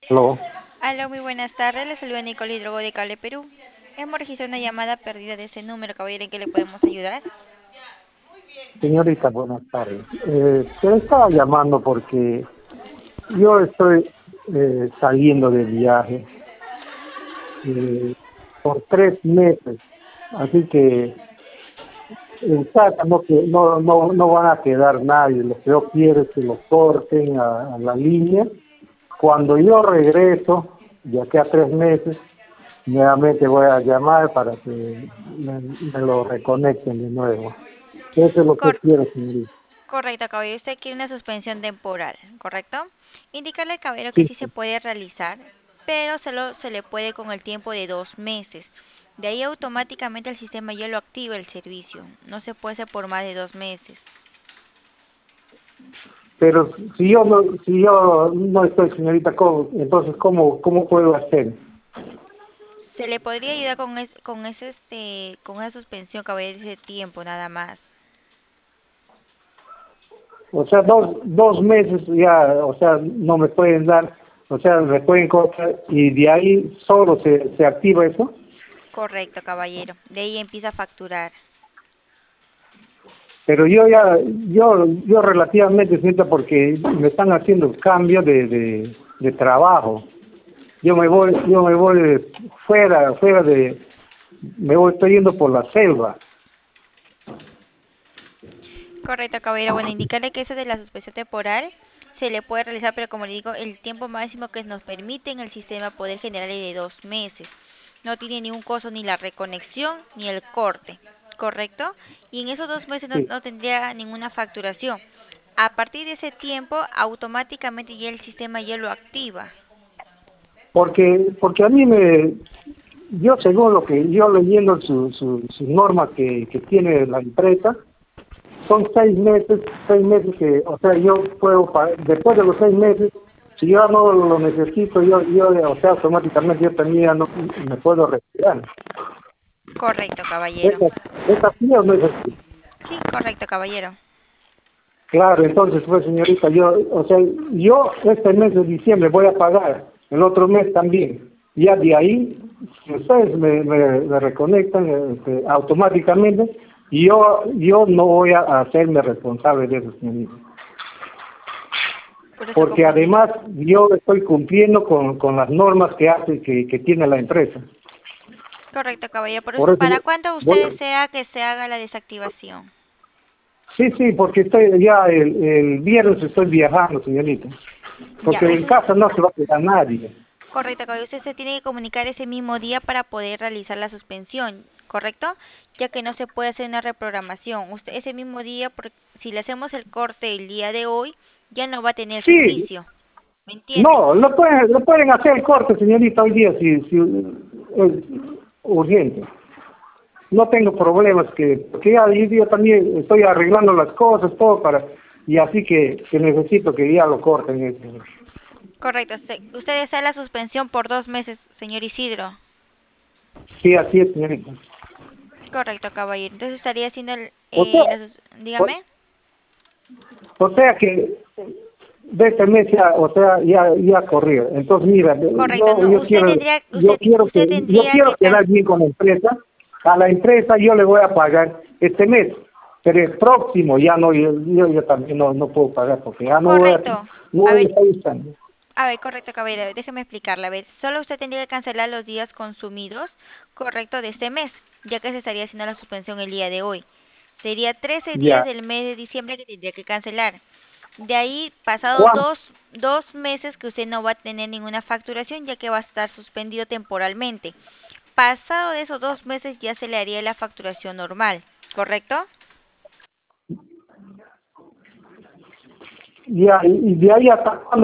Aló. Aló, muy buenas tardes. Le saluda Nicole Hidrogo de Cable Perú. Hemos registrado una llamada perdida de ese número, caballero, ¿en qué le podemos ayudar? Señorita, buenas tardes. Te estaba llamando porque yo estoy saliendo de viaje eh, por 3 meses, así que en casa no van a quedar nadie. Lo que yo quiero es que lo corten a la línea. Cuando yo regreso, de aquí a 3 meses, nuevamente voy a llamar para que me lo reconecten de nuevo. Eso es lo que Cor- quiero, señorita. Correcto, caballero. Usted quiere una suspensión temporal, ¿correcto? Indicarle al caballero que Sí. sí se puede realizar, pero solo se le puede con el tiempo de 2 meses. De ahí automáticamente el sistema ya lo activa el servicio. No se puede hacer por más de 2 meses. Pero si yo no estoy, señorita, entonces, ¿cómo puedo hacer? Se le podría ayudar con esa suspensión, caballero, ese tiempo nada más. O sea, dos meses ya, o sea, no me pueden dar, o sea, me pueden cortar y de ahí solo se activa eso. Correcto, caballero. De ahí empieza a facturar. Pero yo relativamente siento porque me están haciendo cambio de trabajo. Yo me voy fuera estoy yendo por la selva. Correcto, caballero. Bueno, indicarle que eso de la suspensión temporal se le puede realizar, pero como le digo, el tiempo máximo que nos permite en el sistema poder generar es de 2 meses. No tiene ningún costo ni la reconexión ni el corte, ¿correcto? Y en esos 2 meses no, Sí. no tendría ninguna facturación. A partir de ese tiempo, automáticamente ya el sistema ya lo activa. Porque a mí yo según lo que yo leyendo sus normas que tiene la empresa, son 6 meses que, o sea, yo puedo, después de los 6 meses, si yo no lo necesito, o sea, automáticamente yo también ya no me puedo retirar. Correcto, caballero. ¿Es así o no es así? Sí, correcto, caballero. Claro, entonces, pues, señorita, o sea, yo este mes de diciembre voy a pagar, el otro mes también. Ya de ahí, si ustedes me reconectan automáticamente, yo no voy a hacerme responsable de eso, señorita. Por eso, Porque como le... además yo estoy cumpliendo con las normas que tiene la empresa. Correcto, caballero. Por Por eso, eso ¿para cuándo usted voy, desea que se haga la desactivación? sí, porque estoy ya el viernes estoy viajando, señorita. Ya, Porque en usted, casa no se va a quedar nadie. correcto, caballero, usted se tiene que comunicar ese mismo día para poder realizar la suspensión, ¿correcto? Ya que no se puede hacer una reprogramación. Usted ese mismo día, si le hacemos el corte el día de hoy, ya no va a tener Sí, servicio, ¿me entiende? no, lo pueden hacer el corte, señorita, hoy día si es urgente. No tengo problemas porque ya yo también estoy arreglando las cosas, todo y así que necesito que ya lo corten eso. Correcto, usted desea la suspensión por 2 meses, señor Isidro. Sí, así es, señorita. Correcto, caballero. Entonces estaría haciendo O sea, o, dígame. o sea que de este mes ya, o sea, ya corrió. Entonces, mira, Correcto, no, usted yo tendría quiero que quedar bien con la empresa. A la empresa yo le voy a pagar este mes, pero el próximo ya no, yo también no puedo pagar porque ya correcto. no A voy a ver, estar usando. correcto, caballero, déjeme explicarle. A ver, solo usted tendría que cancelar los días consumidos, correcto, de este mes, ya que se estaría haciendo la suspensión el día de hoy. Sería 13 días Ya. del mes de diciembre que tendría que cancelar. De ahí, pasado ¿Cuánto? dos meses que usted no va a tener ninguna facturación, ya que va a estar suspendido temporalmente. Pasado de esos 2 meses ya se le haría la facturación normal, ¿correcto? Ya, y de ahí hasta cuando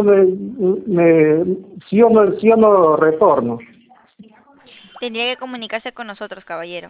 si yo no retorno. Tendría que comunicarse con nosotros, caballero.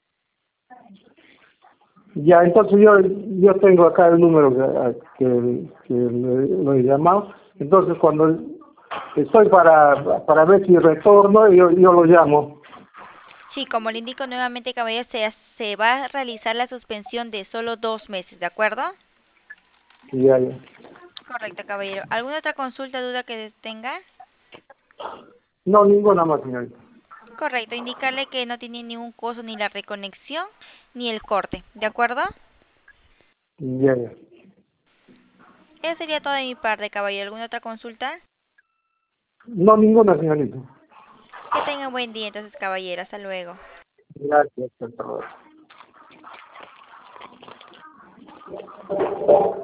Ya, entonces yo tengo acá el número que lo he llamado. Entonces, cuando estoy para ver si retorno, yo lo llamo. Sí, como le indico nuevamente, caballero, se va a realizar la suspensión de solo 2 meses, ¿de acuerdo? Ya, ya. Correcto, caballero. ¿Alguna otra consulta, duda que tenga? No, ninguna más, señorita. Correcto, indicarle que no tiene ningún costo ni la reconexión ni el corte, ¿de acuerdo? Ya, ya. Eso sería todo de mi parte, caballero. ¿Alguna otra consulta? No, ninguna, señorita. Que tenga un buen día entonces, caballero. Hasta luego. Gracias, por favor.